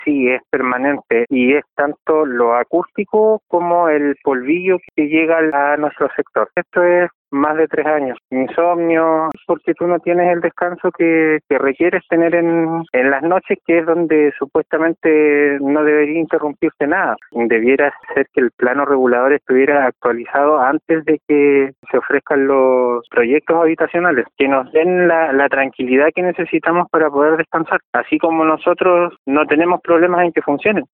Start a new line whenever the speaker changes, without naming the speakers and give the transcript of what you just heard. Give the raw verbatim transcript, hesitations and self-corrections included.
Sí, es permanente y es tanto lo acústico como el polvillo que llega a nuestro sector. Esto es más de tres años. Insomnio, porque tú no tienes el descanso que, que requieres tener en, en las noches, que es donde supuestamente no debería interrumpirse nada. Debiera ser que el plano regulador estuviera actualizado antes de que se ofrezcan los proyectos habitacionales, que nos den la, la tranquilidad que necesitamos para poder descansar, así como nosotros no tenemos problemas en que funcionen.